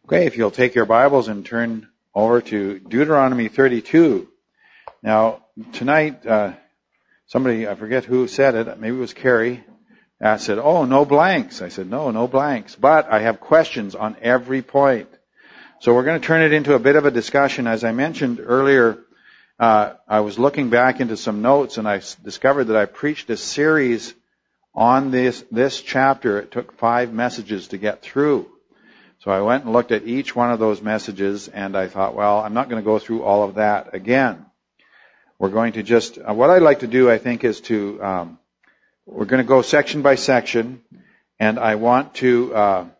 Okay, if you'll take your Bibles and turn over to Deuteronomy 32. Now, tonight, somebody, I forget who said it, maybe it was Carrie, said, "Oh, no blanks." I said, no blanks. But I have questions on every point. So we're going to turn it into a bit of a discussion. As I mentioned earlier, I was looking back into some notes and I discovered that I preached a series on this chapter. It took 5 messages to get through. So I went and looked at each one of those messages and I thought, well, I'm not going to go through all of that again. We're going to just, what I'd like to do, I think, is to, we're going to go section by section, and I want you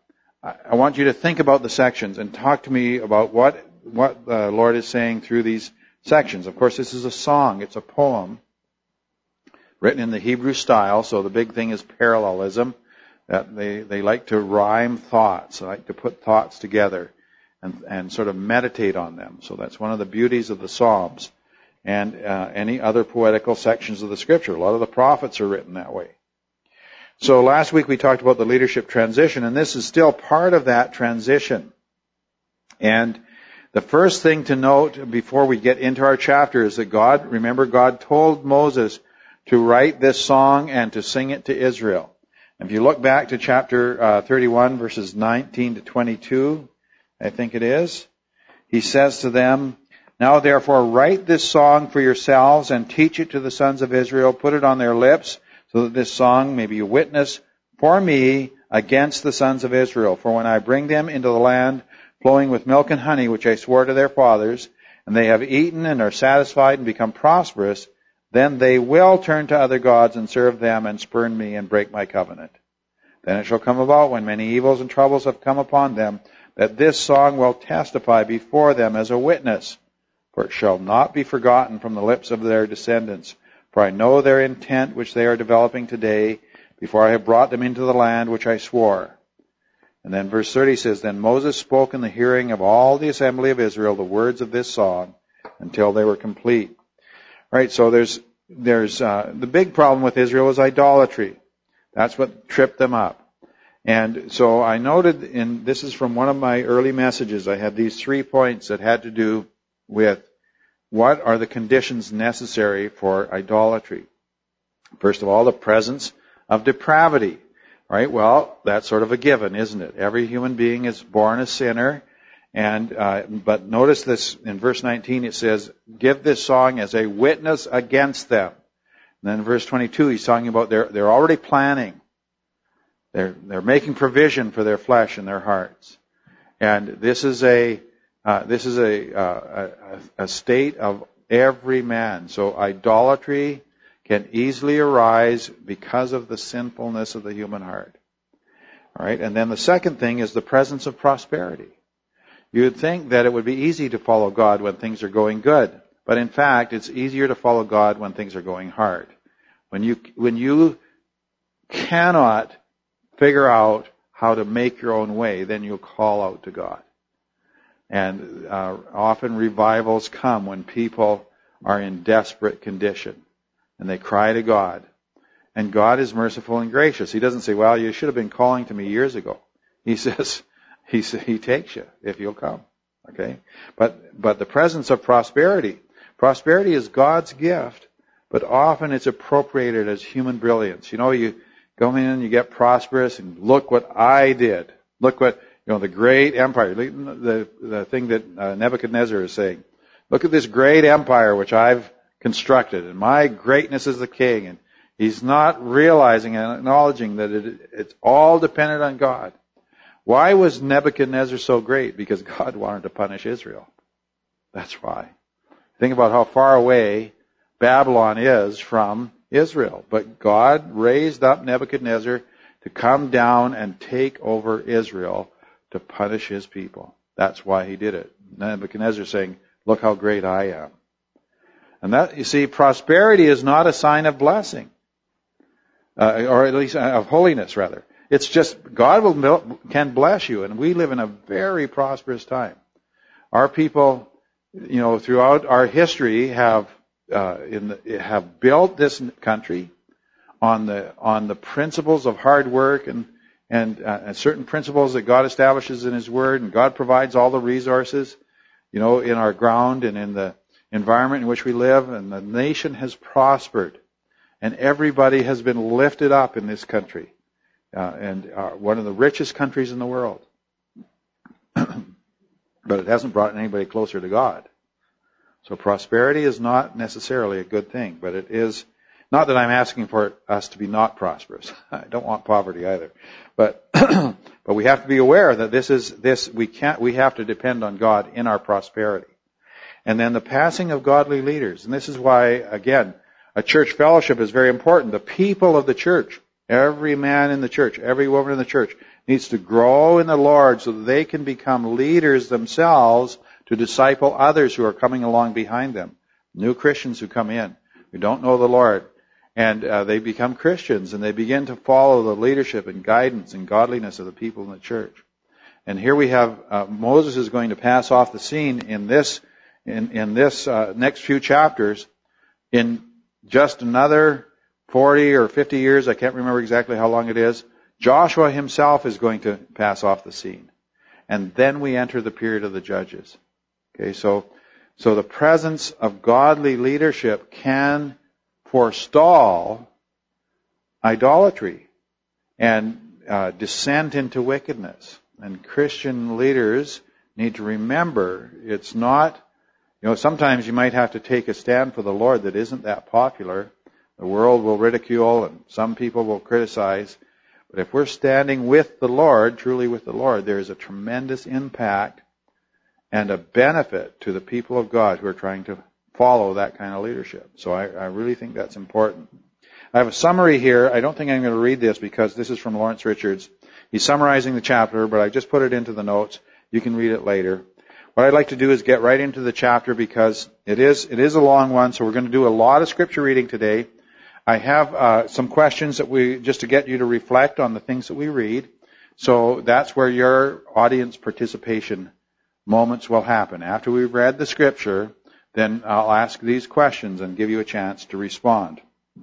to think about the sections and talk to me about what the Lord is saying through these sections. Of course, this is a song. It's a poem written in the Hebrew style, so the big thing is parallelism. That they like to rhyme thoughts, they like to put thoughts together and sort of meditate on them. So that's one of the beauties of the Psalms and any other poetical sections of the Scripture. A lot of the prophets are written that way. So last week we talked about the leadership transition, and this is still part of that transition. And the first thing to note before we get into our chapter is that God told Moses to write this song and to sing it to Israel. If you look back to chapter 31, verses 19 to 22, I think it is, he says to them, "Now therefore write this song for yourselves and teach it to the sons of Israel. Put it on their lips so that this song may be a witness for me against the sons of Israel. For when I bring them into the land flowing with milk and honey, which I swore to their fathers, and they have eaten and are satisfied and become prosperous, then they will turn to other gods and serve them and spurn me and break my covenant. Then it shall come about when many evils and troubles have come upon them, that this song will testify before them as a witness. For it shall not be forgotten from the lips of their descendants. For I know their intent which they are developing today, before I have brought them into the land which I swore." And then verse 30 says, "Then Moses spoke in the hearing of all the assembly of Israel the words of this song until they were complete." Right, so there's the big problem with Israel is idolatry. That's what tripped them up. And so I noted, this is from one of my early messages, I had these 3 points that had to do with what are the conditions necessary for idolatry. First of all, the presence of depravity. Right, well, that's sort of a given, isn't it? Every human being is born a sinner. But notice this in verse 19, it says, "Give this song as a witness against them." And then in verse 22, he's talking about they're already planning. They're making provision for their flesh and their hearts. And this is a state of every man. So idolatry can easily arise because of the sinfulness of the human heart. All right, and then the second thing is the presence of prosperity. You would think that it would be easy to follow God when things are going good. But in fact, it's easier to follow God when things are going hard. When you cannot figure out how to make your own way, then you'll call out to God. And often revivals come when people are in desperate condition. And they cry to God. And God is merciful and gracious. He doesn't say, "Well, you should have been calling to me years ago." He says, He takes you if you'll come. Okay? But the presence of prosperity. Prosperity is God's gift, but often it's appropriated as human brilliance. You know, you go in and you get prosperous and look what I did. Look what, the great empire. The thing that Nebuchadnezzar is saying. Look at this great empire which I've constructed, and my greatness as the king. And he's not realizing and acknowledging that it's all dependent on God. Why was Nebuchadnezzar so great? Because God wanted to punish Israel. That's why. Think about how far away Babylon is from Israel. But God raised up Nebuchadnezzar to come down and take over Israel to punish his people. That's why he did it. Nebuchadnezzar saying, "Look how great I am." And that, you see, prosperity is not a sign of blessing. Or at least of holiness, rather. It's just, God can bless you, and we live in a very prosperous time. Our people, throughout our history have built this country on the principles of hard work and and certain principles that God establishes in His Word, and God provides all the resources, in our ground and in the environment in which we live, and the nation has prospered, and everybody has been lifted up in this country, and one of the richest countries in the world. But it hasn't brought anybody closer to God. So prosperity is not necessarily a good thing, but it is not that I'm asking for us to be not prosperous. I don't want poverty either. But but we have to be aware that we have to depend on God in our prosperity. And then the passing of godly leaders. And this is why, again, a church fellowship is very important. The people of the church, every man in the church, every woman in the church, needs to grow in the Lord so that they can become leaders themselves to disciple others who are coming along behind them. New Christians who come in, who don't know the Lord. And they become Christians, and they begin to follow the leadership and guidance and godliness of the people in the church. And here we have Moses is going to pass off the scene in this next few chapters. In just another 40 or 50 years, I can't remember exactly how long it is, Joshua himself is going to pass off the scene. And then we enter the period of the judges. Okay, so the presence of godly leadership can forestall idolatry and descent into wickedness. And Christian leaders need to remember it's not, sometimes you might have to take a stand for the Lord that isn't that popular. The world will ridicule and some people will criticize. But if we're standing with the Lord, truly with the Lord, there is a tremendous impact and a benefit to the people of God who are trying to follow that kind of leadership. So I really think that's important. I have a summary here. I don't think I'm going to read this because this is from Lawrence Richards. He's summarizing the chapter, but I just put it into the notes. You can read it later. What I'd like to do is get right into the chapter because it is a long one, so we're going to do a lot of scripture reading today. I have some questions just to get you to reflect on the things that we read. So that's where your audience participation moments will happen. After we've read the scripture, then I'll ask these questions and give you a chance to respond.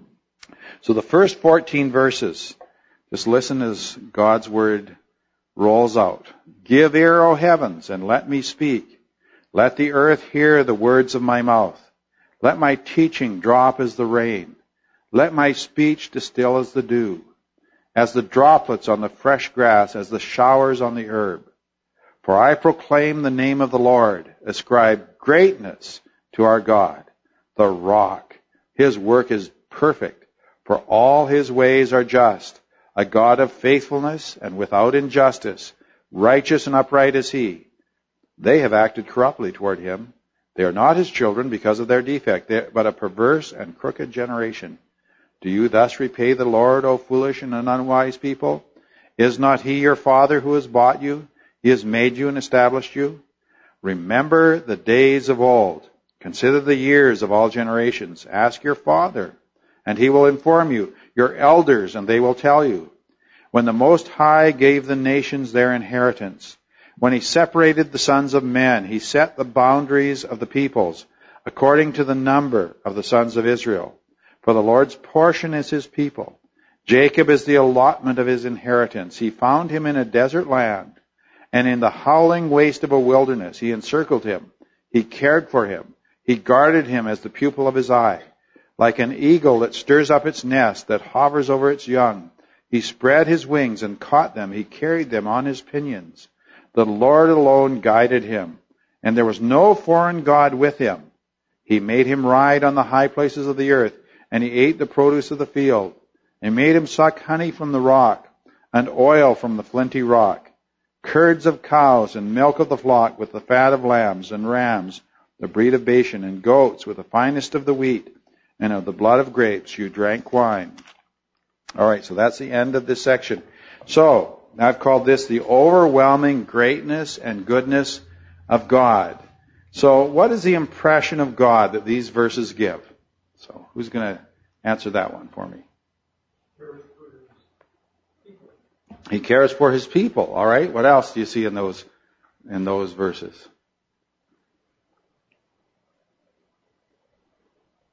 So the first 14 verses, just listen as God's word rolls out. Give ear, O heavens, and let me speak. Let the earth hear the words of my mouth. Let my teaching drop as the rain. Let my speech distill as the dew, as the droplets on the fresh grass, as the showers on the herb. For I proclaim the name of the Lord. Ascribe greatness to our God, the rock. His work is perfect, for all his ways are just. A God of faithfulness and without injustice, righteous and upright is he. They have acted corruptly toward him. They are not his children because of their defect, but a perverse and crooked generation. Do you thus repay the Lord, O foolish and unwise people? Is not he your father who has bought you? He has made you and established you. Remember the days of old. Consider the years of all generations. Ask your father, and he will inform you. Your elders, and they will tell you. When the Most High gave the nations their inheritance, when he separated the sons of men, he set the boundaries of the peoples according to the number of the sons of Israel. For the Lord's portion is his people. Jacob is the allotment of his inheritance. He found him in a desert land, and in the howling waste of a wilderness. He encircled him. He cared for him. He guarded him as the pupil of his eye. Like an eagle that stirs up its nest, that hovers over its young, he spread his wings and caught them. He carried them on his pinions. The Lord alone guided him, and there was no foreign god with him. He made him ride on the high places of the earth, and he ate the produce of the field. He made him suck honey from the rock, and oil from the flinty rock, curds of cows and milk of the flock with the fat of lambs and rams, the breed of Bashan, and goats with the finest of the wheat, and of the blood of grapes you drank wine. All right, so that's the end of this section. So, I've called this the overwhelming greatness and goodness of God. So, what is the impression of God that these verses give? So, who's going to answer that one for me? He cares for his people. All right, what else do you see in those verses?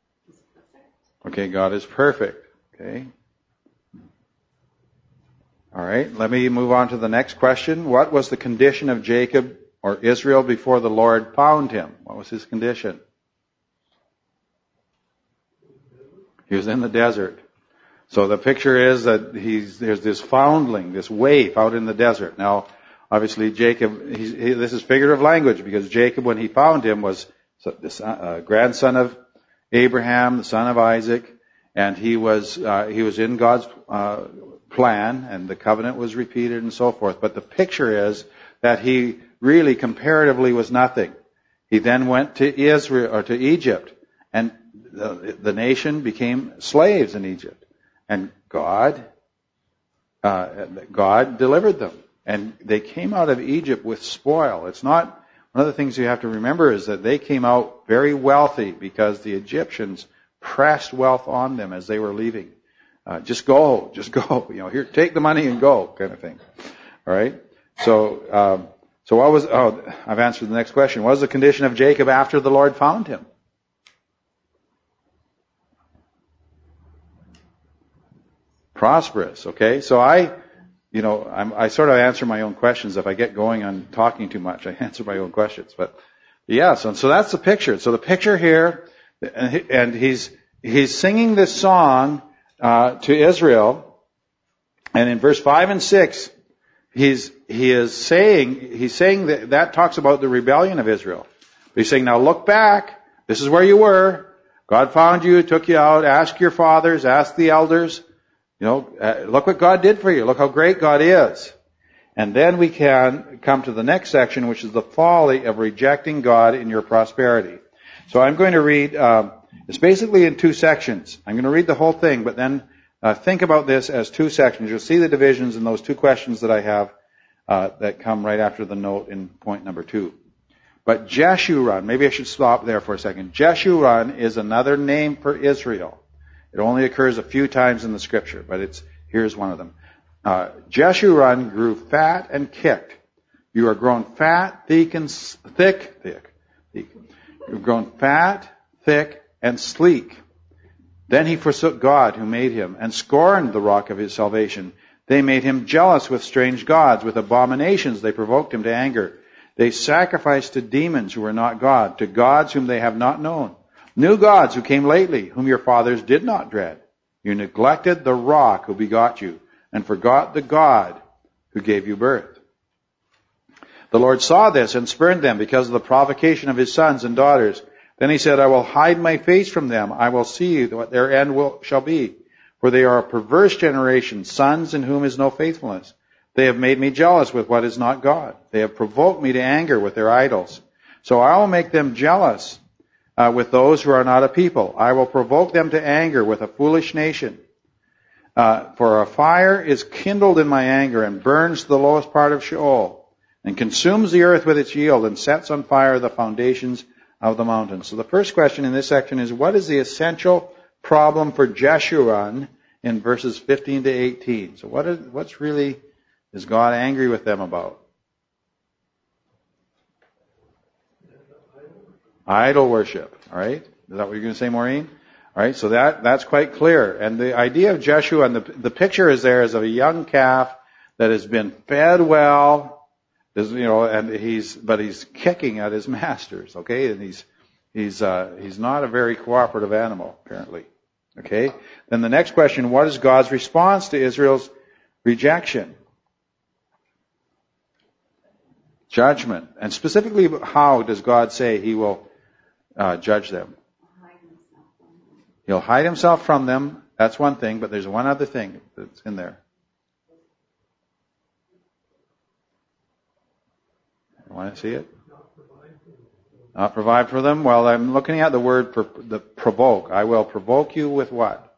Okay, God is perfect. Okay. All right, let me move on to the next question. What was the condition of Jacob or Israel before the Lord found him? What was his condition? He was in the desert. So the picture is that there's this foundling, this waif out in the desert. Now, obviously Jacob, this is figurative language because Jacob, when he found him, was the grandson of Abraham, the son of Isaac, and he was in God's plan, and the covenant was repeated and so forth. But the picture is that he really comparatively was nothing. He then went to Israel or to Egypt, and the nation became slaves in Egypt. And God delivered them. And they came out of Egypt with spoil. It's not, one of the things you have to remember is that they came out very wealthy because the Egyptians pressed wealth on them as they were leaving. Just go. Here, take the money and go, kind of thing. All right? So what was, I've answered the next question. What was the condition of Jacob after the Lord found him? Prosperous, okay? So I sort of answer my own questions. If I get going on talking too much, I answer my own questions. But yeah, so that's the picture. So the picture here, and he's singing this song to Israel, and in verse 5 and 6, he's saying that talks about the rebellion of Israel. But he's saying, now look back. This is where you were. God found you, took you out. Ask your fathers, ask the elders. Look what God did for you. Look how great God is. And then we can come to the next section, which is the folly of rejecting God in your prosperity. So I'm going to read, it's basically in two sections. I'm going to read the whole thing, but then think about this as two sections. You'll see the divisions in those two questions that I have that come right after the note in point number 2. But Jeshurun, maybe I should stop there for a second. Jeshurun is another name for Israel. It only occurs a few times in the scripture, but here's one of them. Jeshurun grew fat and kicked. You are grown fat, thick. You've grown fat, thick, and sleek. Then he forsook God who made him and scorned the rock of his salvation. They made him jealous with strange gods. With abominations they provoked him to anger. They sacrificed to demons who were not God, to gods whom they have not known. New gods who came lately, whom your fathers did not dread. You neglected the rock who begot you, and forgot the God who gave you birth. The Lord saw this and spurned them because of the provocation of his sons and daughters. Then he said, I will hide my face from them. I will see what their end shall be. For they are a perverse generation, sons in whom is no faithfulness. They have made me jealous with what is not God. They have provoked me to anger with their idols. So I will make them jealous with those who are not a people. I will provoke them to anger with a foolish nation. For a fire is kindled in my anger and burns the lowest part of Sheol and consumes the earth with its yield and sets on fire the foundations of the mountains. So the first question in this section is, what is the essential problem for Jeshurun in verses 15 to 18? So what's really is God angry with them about? Idol worship, all right? Is that what you're going to say, Maureen? All right, so that's quite clear. And the idea of Jeshua, and the picture is there as of a young calf that has been fed well, and he's kicking at his masters, okay? And he's not a very cooperative animal, apparently, okay? Then the next question, what is God's response to Israel's rejection? Judgment. And specifically, how does God say he will judge them? He'll hide himself from them. That's one thing, but there's one other thing that's in there. You want to see it? Not provide for them. Well, I'm looking at the word for the provoke. I will provoke you with what?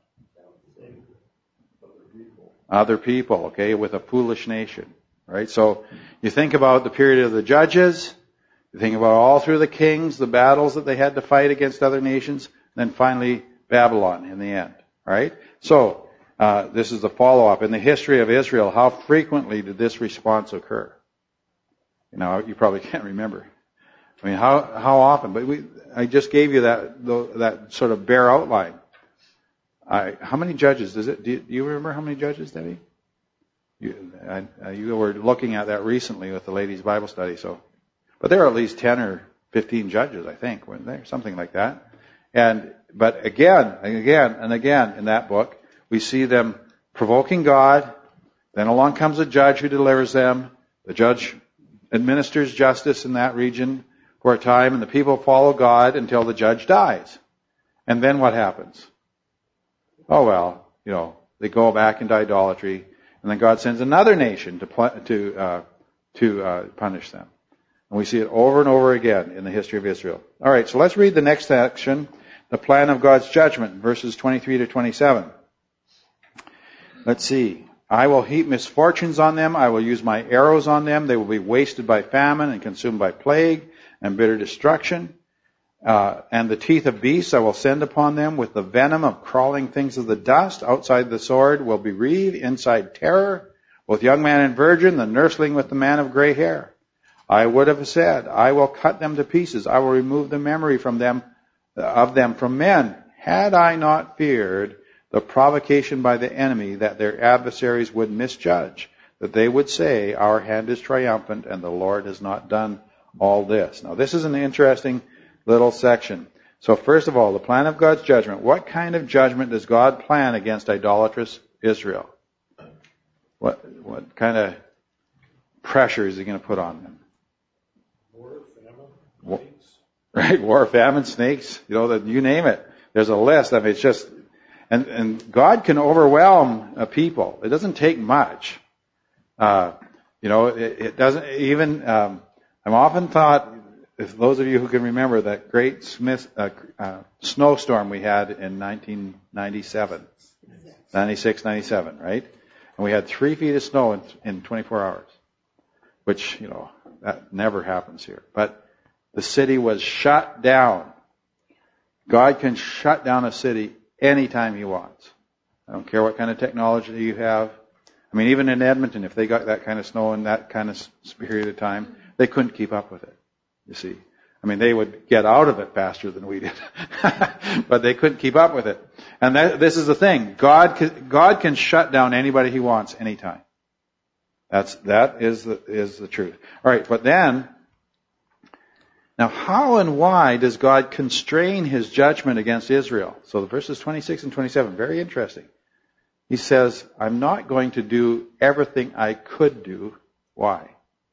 Other people, okay, with a foolish nation. Right? So you think about the period of the judges, you think about all through the kings, the battles that they had to fight against other nations, then finally Babylon in the end. Right? So this is the follow-up. In the history of Israel, how frequently did this response occur? You probably can't remember. I mean, how often? But I just gave you that sort of bare outline. How many judges? Do you remember how many judges, Debbie? You were looking at that recently with the ladies' Bible study. But there are at least 10 or 15 judges, I think, weren't there? Something like that. But again and again in that book, we see them provoking God. Then along comes a judge who delivers them. The judge administers justice in that region for a time, and the people follow God until the judge dies. And then what happens? Oh well, they go back into idolatry, and then God sends another nation to punish them. And we see it over and over again in the history of Israel. All right, so let's read the next section, the plan of God's judgment, verses 23 to 27. Let's see. I will heap misfortunes on them. I will use my arrows on them. They will be wasted by famine and consumed by plague and bitter destruction. And the teeth of beasts I will send upon them, with the venom of crawling things of the dust. Outside the sword will be reeve, inside terror, both young man and virgin, the nursling with the man of gray hair. I would have said, I will cut them to pieces. I will remove the memory from them, of them from men, had I not feared the provocation by the enemy, that their adversaries would misjudge, that they would say, our hand is triumphant and the Lord has not done all this. Now this is an interesting little section. So first of all, the plan of God's judgment. What kind of judgment does God plan against idolatrous Israel? What kind of pressure is he going to put on them? War, famine, snakes. Right, war, famine, snakes, you name it. There's a list. I mean, it's just, and God can overwhelm a people. It doesn't take much. It doesn't even, I'm often taught, if those of you who can remember that great snowstorm we had in 1997, 96, 97, right? And we had 3 feet of snow in 24 hours, which, that never happens here. But the city was shut down. God can shut down a city anytime he wants. I don't care what kind of technology you have. I mean, even in Edmonton, if they got that kind of snow in that kind of period of time, they couldn't keep up with it. You see, I mean, they would get out of it faster than we did, but they couldn't keep up with it. And this is the thing: God can shut down anybody he wants anytime. That is the truth. All right, but then, now how and why does God constrain his judgment against Israel? So the verses 26 and 27, very interesting. He says, I'm not going to do everything I could do. Why?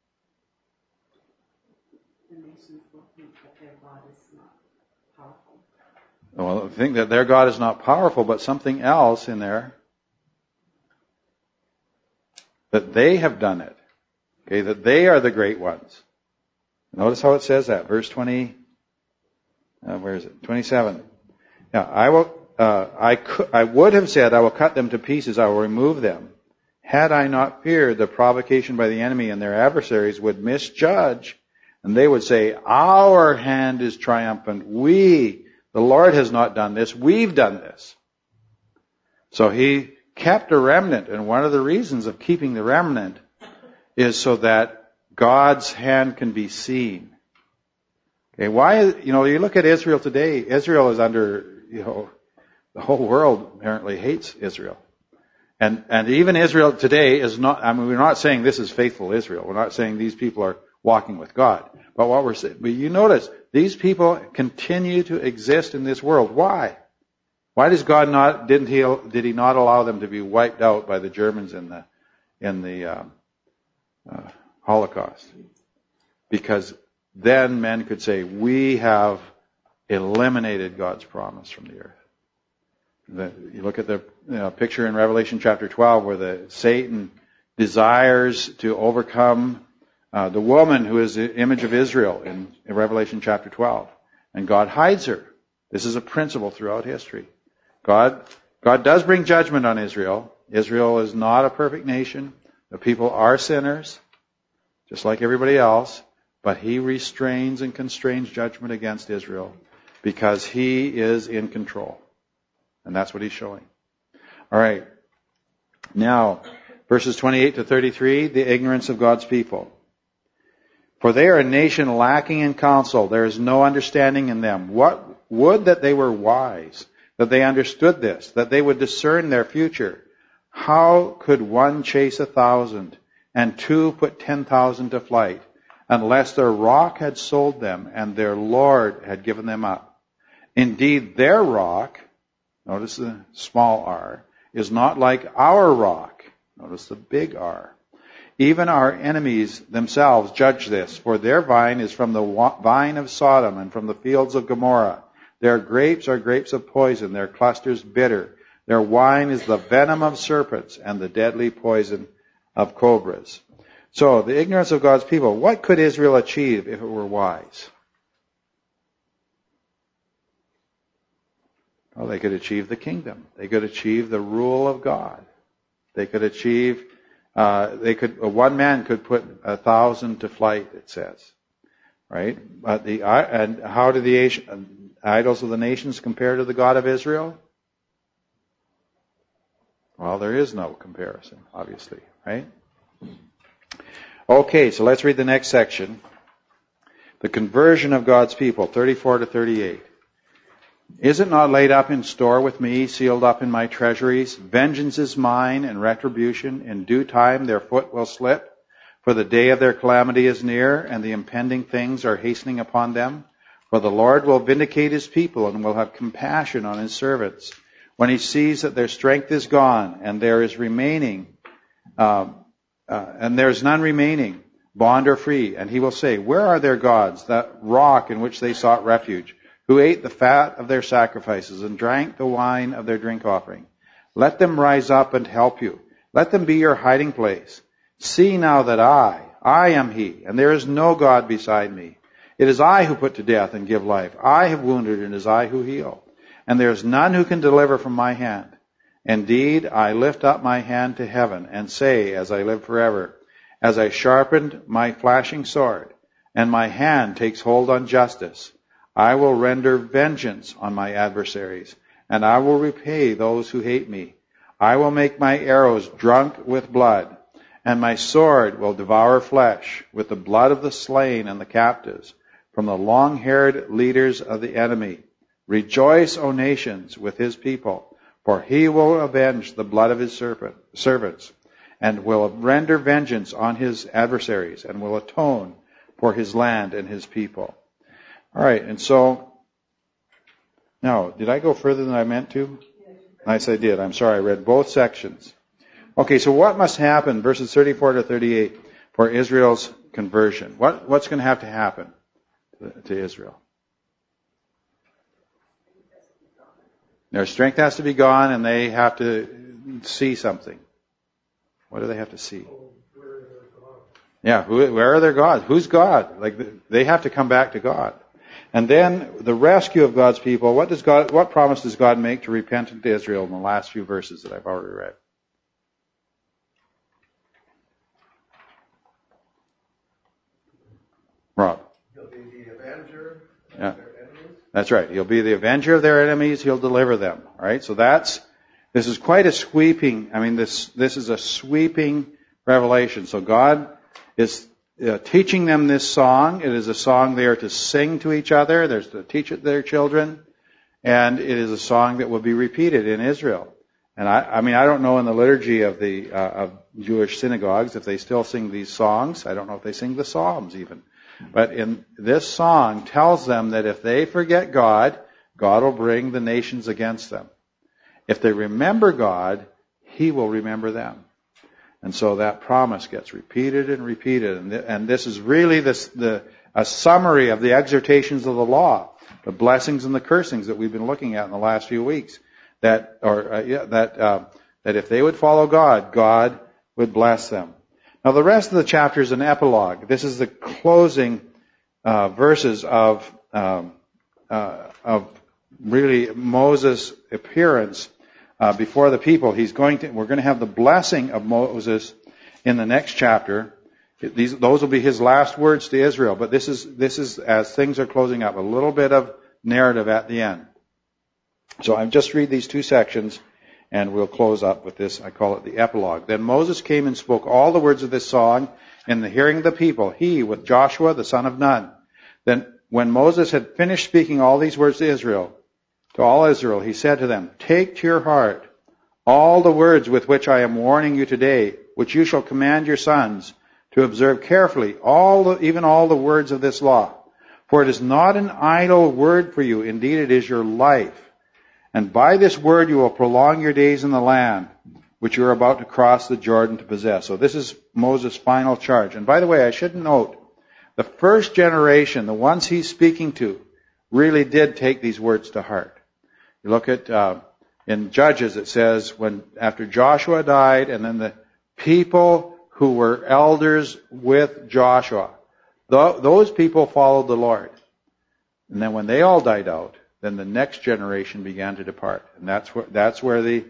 Well, I think that their God is not powerful, but something else in there. That they have done it. Okay, that they are the great ones. Notice how it says that. Verse 20, where is it? 27. Now, I would have said, I will cut them to pieces, I will remove them. Had I not feared the provocation by the enemy, and their adversaries would misjudge, and they would say, our hand is triumphant. The Lord has not done this. We've done this. So he kept a remnant. And one of the reasons of keeping the remnant is so that God's hand can be seen. Okay, why, you look at Israel today. Israel is under, the whole world apparently hates Israel. And even Israel today is not, we're not saying this is faithful Israel. We're not saying these people are walking with God. But what we're saying, but you notice, these people continue to exist in this world. Why? Why does God did he not allow them to be wiped out by the Germans in the Holocaust? Because then men could say, we have eliminated God's promise from the earth. You look at the picture in Revelation chapter 12 where Satan desires to overcome the woman who is the image of Israel in Revelation chapter 12. And God hides her. This is a principle throughout history. God does bring judgment on Israel. Israel is not a perfect nation. The people are sinners, just like everybody else. But he restrains and constrains judgment against Israel because he is in control. And that's what he's showing. All right. Now, verses 28 to 33, the ignorance of God's people. For they are a nation lacking in counsel. There is no understanding in them. What would that they were wise, that they understood this, that they would discern their future. How could one chase 1,000 and two put 10,000 to flight, unless their rock had sold them and their Lord had given them up? Indeed, their rock, notice the small r, is not like our rock. Notice the big R. Even our enemies themselves judge this, for their vine is from the vine of Sodom and from the fields of Gomorrah. Their grapes are grapes of poison, their clusters bitter. Their wine is the venom of serpents and the deadly poison of cobras. So, the ignorance of God's people. What could Israel achieve if it were wise? Well, they could achieve the kingdom. They could achieve the rule of God. They could achieve, one man could put 1,000 to flight, it says. Right? And how do the idols of the nations compare to the God of Israel? Well, there is no comparison, obviously, right? Okay, so let's read the next section. The conversion of God's people, 34 to 38. Is it not laid up in store with me, sealed up in my treasuries? Vengeance is mine and retribution. In due time their foot will slip, for the day of their calamity is near, and the impending things are hastening upon them. For the Lord will vindicate his people and will have compassion on his servants. When he sees that their strength is gone and there is remaining, and there is none remaining, bond or free, and he will say, where are their gods, that rock in which they sought refuge, who ate the fat of their sacrifices and drank the wine of their drink offering? Let them rise up and help you. Let them be your hiding place. See now that I am he, and there is no God beside me. It is I who put to death and give life. I have wounded, and it is I who heal. And there is none who can deliver from my hand. Indeed, I lift up my hand to heaven and say, as I live forever, as I sharpened my flashing sword, and my hand takes hold on justice, I will render vengeance on my adversaries, and I will repay those who hate me. I will make my arrows drunk with blood, and my sword will devour flesh with the blood of the slain and the captives, from the long-haired leaders of the enemy. Rejoice, O nations, with his people, for he will avenge the blood of his servants, and will render vengeance on his adversaries, and will atone for his land and his people. All right, and so, now, did I go further than I meant to? Yes, I did. I'm sorry, I read both sections. Okay, so what must happen, verses 34 to 38, for Israel's conversion? What's going to have to happen to Israel? Their strength has to be gone, and they have to see something. What do they have to see? Yeah, where are their gods? Who's God? They have to come back to God. And then the rescue of God's people. What promise does God make to repentant Israel in the last few verses that I've already read? Rob. He'll be the avenger of Yeah. their enemies. That's right. He'll be the avenger of their enemies. He'll deliver them. All right. So this is quite a sweeping. this is a sweeping revelation. So God is teaching them this song. It is a song they are to sing to each other. They're to teach it to their children, and it is a song that will be repeated in Israel. And I don't know in the liturgy of the of Jewish synagogues if they still sing these songs. I don't know if they sing the Psalms even. But in this song tells them that if they forget God, God will bring the nations against them. If they remember God, He will remember them. And so that promise gets repeated and repeated. And this is really a summary of the exhortations of the law, the blessings and the cursings that we've been looking at in the last few weeks. That if they would follow God, God would bless them. Now the rest of the chapter is an epilogue. This is the closing verses of really Moses' appearance before the people. We're going to have the blessing of Moses in the next chapter. Those will be his last words to Israel. But this is as things are closing up, a little bit of narrative at the end. So I'll just read these two sections, and we'll close up with this. I call it the epilogue. Then Moses came and spoke all the words of this song in the hearing of the people, he with Joshua the son of Nun. Then when Moses had finished speaking all these words to all Israel, he said to them, take to your heart all the words with which I am warning you today, which you shall command your sons to observe carefully, even all the words of this law. For it is not an idle word for you. Indeed, it is your life. And by this word you will prolong your days in the land, which you are about to cross the Jordan to possess. So this is Moses' final charge. And by the way, I should note, the first generation, the ones he's speaking to, really did take these words to heart. You look at, in Judges, it says, after Joshua died, and then the people who were elders with Joshua, those people followed the Lord. And then when they all died out, then the next generation began to depart. And that's where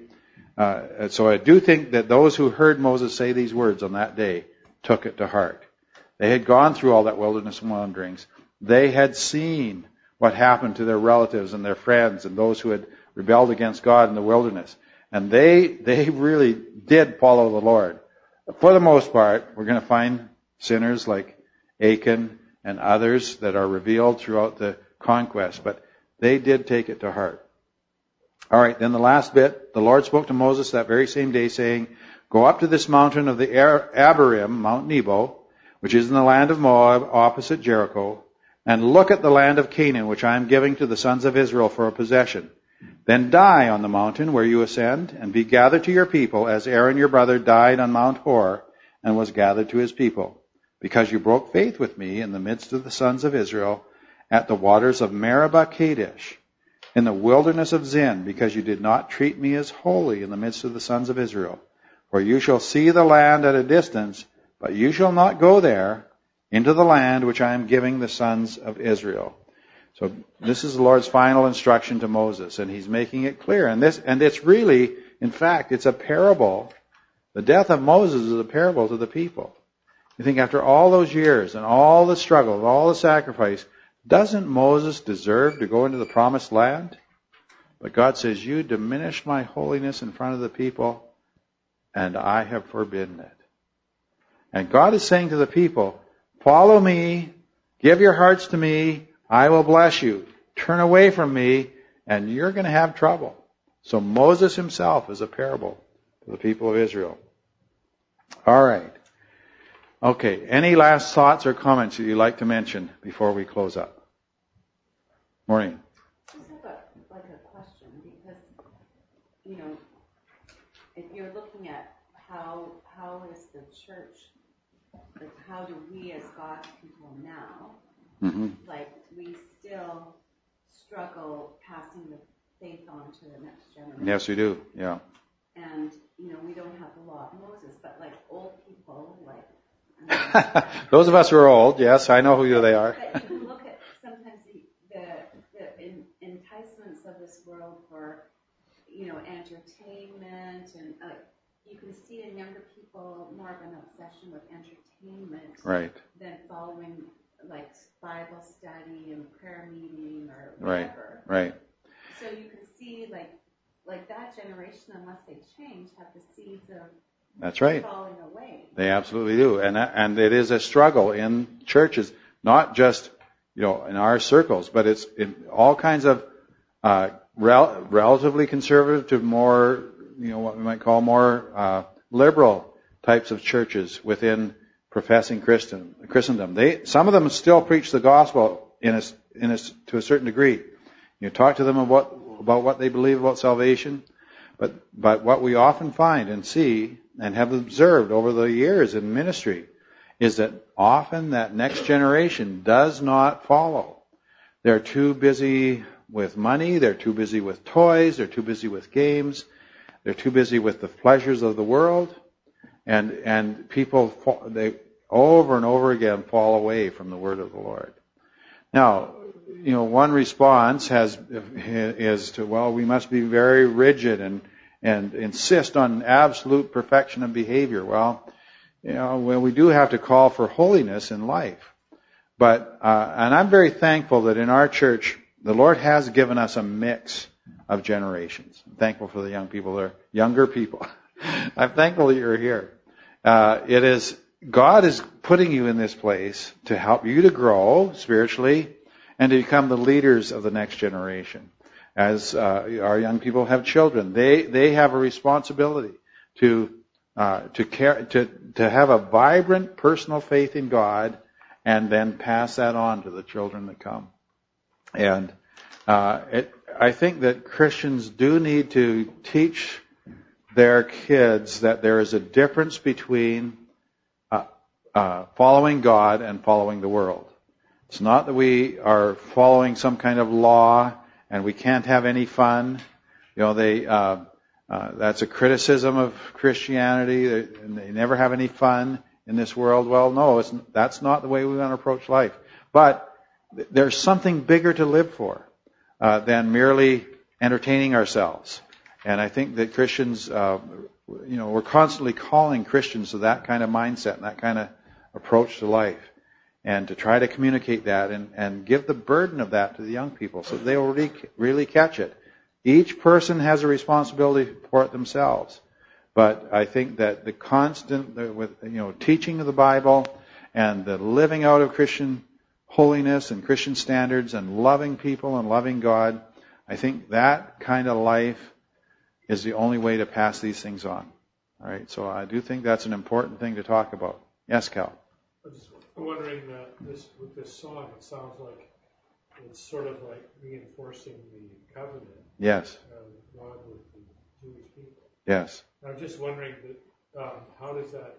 so I do think that those who heard Moses say these words on that day took it to heart. They had gone through all that wilderness wanderings. They had seen what happened to their relatives and their friends and those who had rebelled against God in the wilderness. And they really did follow the Lord. For the most part, we're going to find sinners like Achan and others that are revealed throughout the conquest, but they did take it to heart. All right, then the last bit, the Lord spoke to Moses that very same day, saying, go up to this mountain of the Abarim, Mount Nebo, which is in the land of Moab, opposite Jericho, and look at the land of Canaan, which I am giving to the sons of Israel for a possession. Then die on the mountain where you ascend, and be gathered to your people, as Aaron your brother died on Mount Hor, and was gathered to his people. Because you broke faith with me in the midst of the sons of Israel, at the waters of Meribah Kadesh, in the wilderness of Zin, because you did not treat me as holy in the midst of the sons of Israel. For you shall see the land at a distance, but you shall not go there into the land which I am giving the sons of Israel. So this is the Lord's final instruction to Moses, and he's making it clear. And it's really, in fact, it's a parable. The death of Moses is a parable to the people. You think after all those years and all the struggle and all the sacrifice, doesn't Moses deserve to go into the promised land? But God says, you diminished my holiness in front of the people, and I have forbidden it. And God is saying to the people, follow me, give your hearts to me, I will bless you. Turn away from me, and you're going to have trouble. So Moses himself is a parable to the people of Israel. All right. Okay, any last thoughts or comments that you'd like to mention before we close up? Morning. I just have a question, because, if you're looking at how is the church, like how do we as God's people now, we still struggle passing the faith on to the next generation. Yes, we do, yeah. And, we don't have the law of Moses, but like old people, those of us who are old, yes, I know who they are. But you can look at sometimes the enticements of this world for, entertainment, and you can see in younger people more of an obsession with entertainment than following like Bible study and prayer meeting or whatever. Right. So you can see like that generation, unless they change, have the seeds of That's right. falling away. They absolutely do. And it is a struggle in churches, not just, in our circles, but it's in all kinds of relatively conservative to more, what we might call more liberal types of churches within professing Christendom. Some of them still preach the gospel to a certain degree. You talk to them about what they believe about salvation, but what we often find and see and have observed over the years in ministry is that often that next generation does not follow. They're too busy with money, they're too busy with toys, they're too busy with games, they're too busy with the pleasures of the world, and people, they over and over again fall away from the word of the Lord. Now, one response is to, we must be very rigid and insist on absolute perfection of behavior. We do have to call for holiness in life. But, and I'm very thankful that in our church, the Lord has given us a mix of generations. I'm thankful for the young people there, younger people. I'm thankful that you're here. God is putting you in this place to help you to grow spiritually and to become the leaders of the next generation. as our young people have children, they have a responsibility to have a vibrant personal faith in God, and then pass that on to the children that come. And I think that Christians do need to teach their kids that there is a difference between following God and following the world. It's not that we are following some kind of law and we can't have any fun. That's a criticism of Christianity. They never have any fun in this world. Well, no, that's not the way we want to approach life. But there's something bigger to live for than merely entertaining ourselves. And I think that Christians, we're constantly calling Christians to that kind of mindset and that kind of approach to life, and to try to communicate that and give the burden of that to the young people so they will really catch it. Each person has a responsibility for it themselves. But I think that the constant, teaching of the Bible and the living out of Christian holiness and Christian standards and loving people and loving God, I think that kind of life is the only way to pass these things on. All right, so I do think that's an important thing to talk about. Yes, Cal? I was wondering, with this song, it sounds like it's sort of like reinforcing the covenant. Yes. Of God with the Jewish people. Yes. I'm just wondering how does that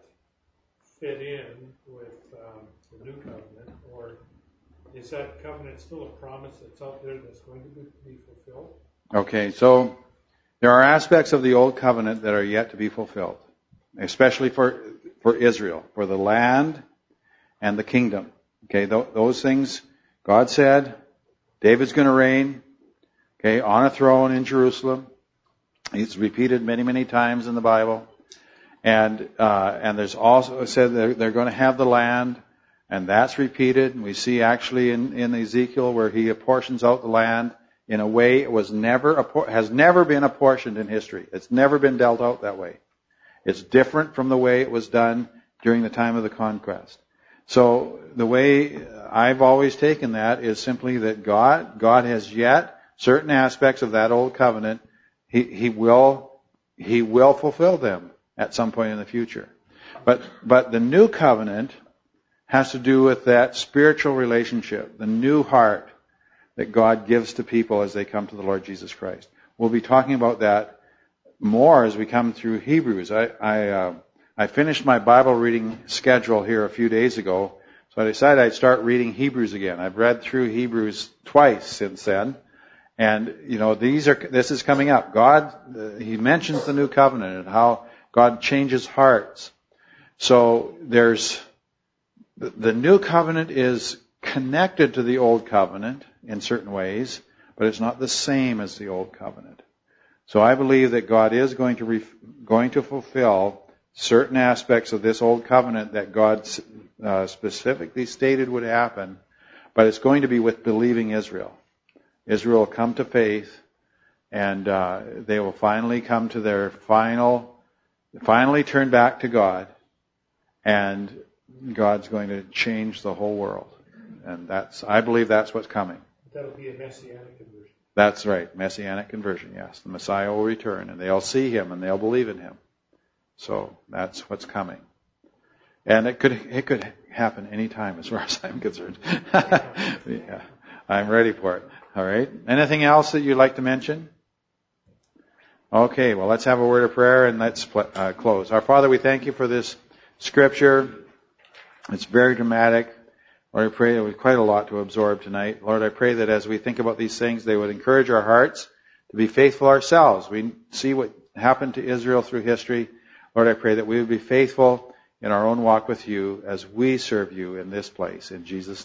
fit in with the new covenant, or is that covenant still a promise that's out there that's going to be fulfilled? Okay, so there are aspects of the old covenant that are yet to be fulfilled, especially for Israel, for the land and the kingdom. Okay, those things, God said, David's going to reign, okay, on a throne in Jerusalem. It's repeated many, many times in the Bible. And there's also said they're going to have the land, and that's repeated. And we see actually in Ezekiel where he apportions out the land in a way it has never been apportioned in history. It's never been dealt out that way. It's different from the way it was done during the time of the conquest. So the way I've always taken that is simply that God has yet certain aspects of that old covenant. He will fulfill them at some point in the future. But the new covenant has to do with that spiritual relationship, the new heart that God gives to people as they come to the Lord Jesus Christ. We'll be talking about that more as we come through Hebrews. I finished my Bible reading schedule here a few days ago, so I decided I'd start reading Hebrews again. I've read through Hebrews twice since then, and this is coming up. He mentions the new covenant and how God changes hearts. So the new covenant is connected to the old covenant in certain ways, but it's not the same as the old covenant. So I believe that God is going to fulfill certain aspects of this old covenant that God specifically stated would happen, but it's going to be with believing Israel. Israel will come to faith, and they will finally come to their finally turn back to God, and God's going to change the whole world. And I believe that's what's coming. That'll be a messianic conversion. That's right, messianic conversion, yes. The Messiah will return, and they'll see him, and they'll believe in him. So that's what's coming. And it could happen any time as far as I'm concerned. Yeah, I'm ready for it. All right. Anything else that you'd like to mention? Okay, well, let's have a word of prayer and let's close. Our Father, we thank you for this scripture. It's very dramatic. Lord, I pray there was quite a lot to absorb tonight. Lord, I pray that as we think about these things, they would encourage our hearts to be faithful ourselves. We see what happened to Israel through history. Lord, I pray that we would be faithful in our own walk with you as we serve you in this place. In Jesus' name.